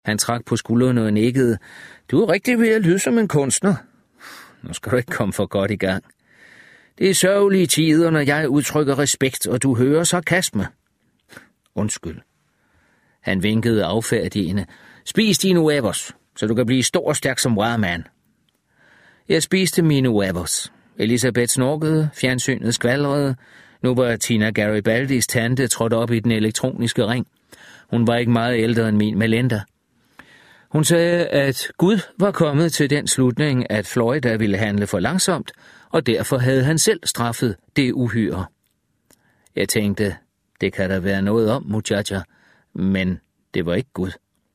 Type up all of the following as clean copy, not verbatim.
Han trak på skuldrene og nikkede. Du er rigtig ved at lyde som en kunstner. Nu skal du ikke komme for godt i gang. Det er sørgelige tider, når jeg udtrykker respekt, og du hører sarkasme. Undskyld. Han vinkede affærdigende. Spis dine wafers, så du kan blive stor og stærk som Wireman. Jeg spiste mine wafers. Elisabeth snorkede, fjernsynet skvaldrede. Nu var Tina Garibaldis tante trådt op i den elektroniske ring. Hun var ikke meget ældre end min Melinda. Hun sagde, at Gud var kommet til den slutning, at Florida ville handle for langsomt, og derfor havde han selv straffet det uhyre. Jeg tænkte, det kan der være noget om, muchacha, men det var ikke Gud.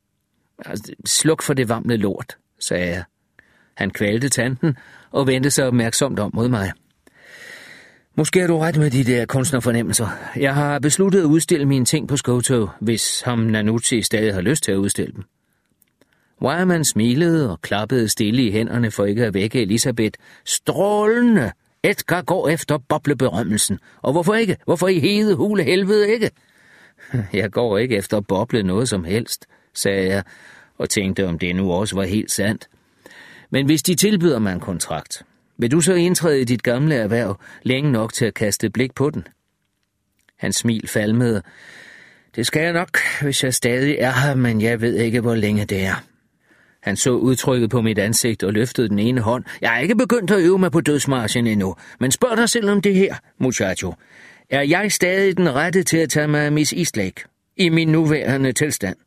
Sluk for det varmle lort, sagde jeg. Han kvalte tanten og vendte sig opmærksomt om mod mig. Måske har du ret med de der kunstnerfornemmelser. Jeg har besluttet at udstille mine ting på Skoto, hvis ham Nanucci stadig har lyst til at udstille dem. Wireman smilede og klappede stille i hænderne for ikke at vække Elisabeth. Strålende! Edgar går efter bobleberømmelsen. Og hvorfor ikke? Hvorfor i hede hule helvede ikke? Jeg går ikke efter at boble noget som helst, sagde jeg, og tænkte, om det nu også var helt sandt. Men hvis de tilbyder mig en kontrakt, vil du så indtræde i dit gamle erhverv længe nok til at kaste blik på den? Hans smil falmede. Det skal jeg nok, hvis jeg stadig er her, men jeg ved ikke, hvor længe det er. Han så udtrykket på mit ansigt og løftede den ene hånd. Jeg har ikke begyndt at øve mig på dødsmarchen endnu, men spørg dig selv om det her, muchacho. Er jeg stadig den rette til at tage mig af Miss Eastlake i min nuværende tilstand?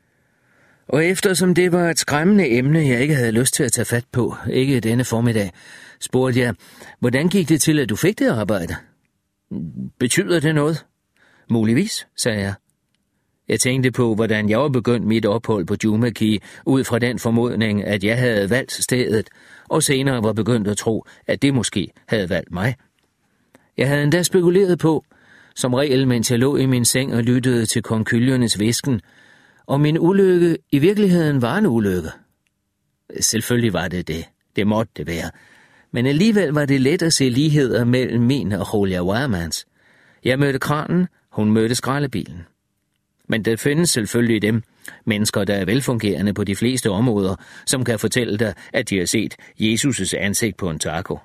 Og eftersom det var et skræmmende emne, jeg ikke havde lyst til at tage fat på, ikke denne formiddag, spurgte jeg, hvordan gik det til, at du fik det arbejde? Betyder det noget? Muligvis, sagde jeg. Jeg tænkte på, hvordan jeg var begyndt mit ophold på Jumaki, ud fra den formodning, at jeg havde valgt stedet, og senere var begyndt at tro, at det måske havde valgt mig. Jeg havde endda spekuleret på, som regel, mens jeg lå i min seng og lyttede til konkyljernes hvisken, og min ulykke i virkeligheden var en ulykke. Selvfølgelig var det det. Det måtte det være. Men alligevel var det let at se ligheder mellem min og Julia Wiremans. Jeg mødte kranen, hun mødte skraldebilen. Men der findes selvfølgelig dem, mennesker, der er velfungerende på de fleste områder, som kan fortælle dig, at de har set Jesus' ansigt på en taco.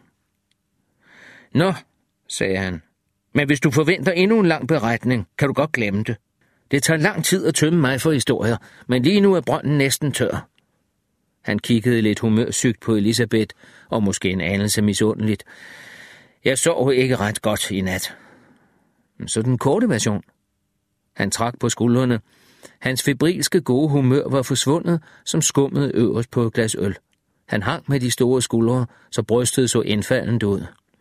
Nå, sagde han, men hvis du forventer endnu en lang beretning, kan du godt glemme det. Det tager lang tid at tømme mig for historier, men lige nu er brønden næsten tør. Han kiggede lidt humørsygt på Elisabeth, og måske en anelse misundeligt. Jeg sov ikke ret godt i nat. Så den korte version. Han trak på skuldrene. Hans febrilske gode humør var forsvundet, som skummet øverst på et glas øl. Han hang med de store skuldre, så brystet så indfaldent ud.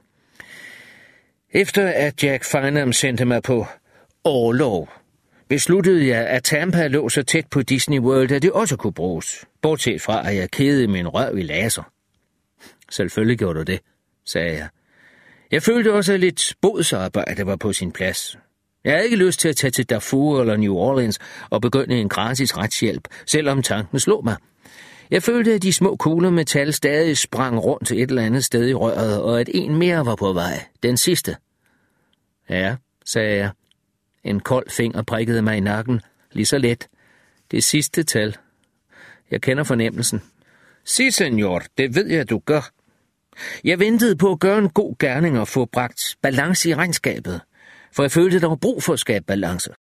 Efter at Jack Farnham sendte mig på orlov, besluttede jeg, at Tampa lå så tæt på Disney World, at det også kunne bruges, bortset fra, at jeg kedede min røv i laser. Selvfølgelig gjorde du det, sagde jeg. Jeg følte også, at lidt bodsarbejde var på sin plads. Jeg havde ikke lyst til at tage til Darfur eller New Orleans og begynde en gratis retshjælp, selvom tanken slog mig. Jeg følte, at de små kugler metal stadig sprang rundt et eller andet sted i røret, og at en mere var på vej, den sidste. Ja, sagde jeg. En kold finger prikkede mig i nakken, lige så let. Det sidste tal. Jeg kender fornemmelsen. Si, senor, det ved jeg, du gør. Jeg ventede på at gøre en god gerning og få bragt balance i regnskabet, for jeg følte, der var brug for at skabe balance.